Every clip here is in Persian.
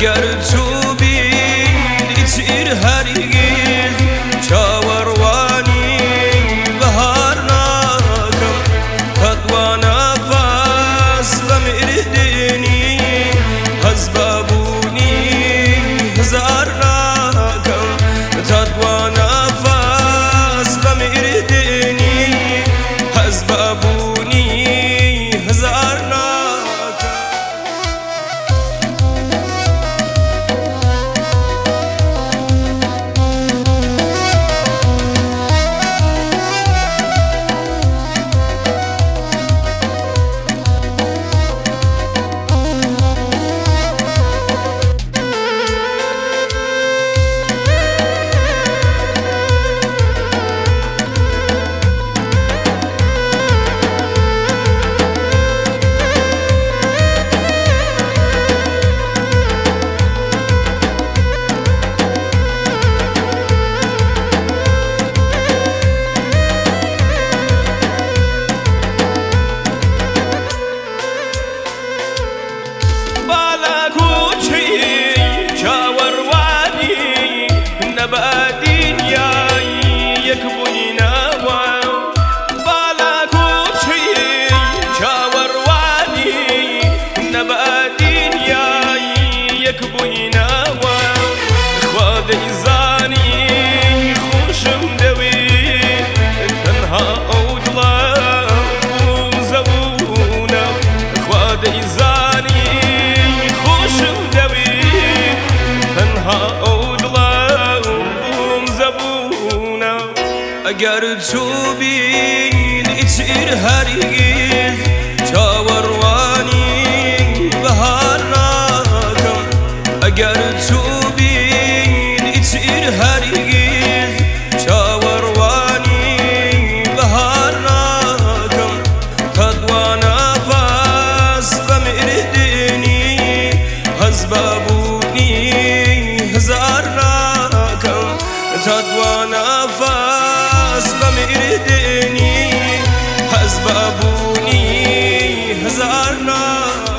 اگر تو بیدیتیر هرگز چاوروانی بهار ناکم تدوانا فاس بمردنی هزبابونی هزار ناکم تدوانا فاس بمردنی هزبابونی هزار ناکم اگر تو بیدیتیر هرگز چاوروانی بهار ناکم اگر تو بیدیتیر هرگز چاوروانی بهار ناکم تدوانا فاس بمردنی هزبابونی هزار ناکم تدوانا فاس بمردنی هزبابونی هزار ناکم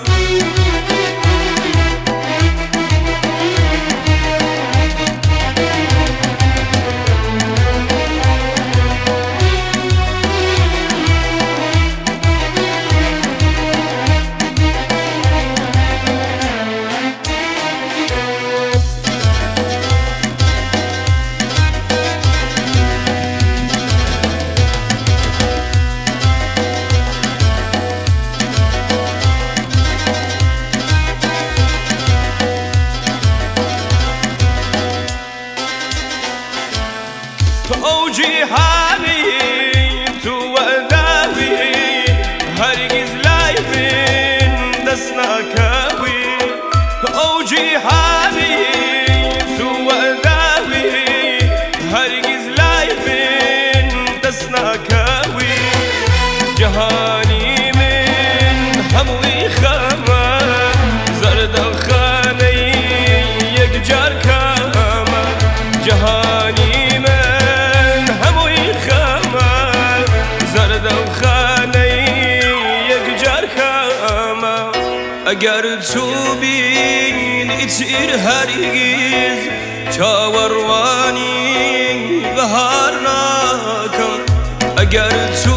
تو جیهانی تو وداوی هرگز لایبین دست نکوی تو جیهانی تو وداوی هرگز لایبین دست نکوی جهانی من هموی خما زرد خانه یک جار کما جهانی اگر تو بیدیتیر هرگز چاوروانی بهار ناکم اگر تو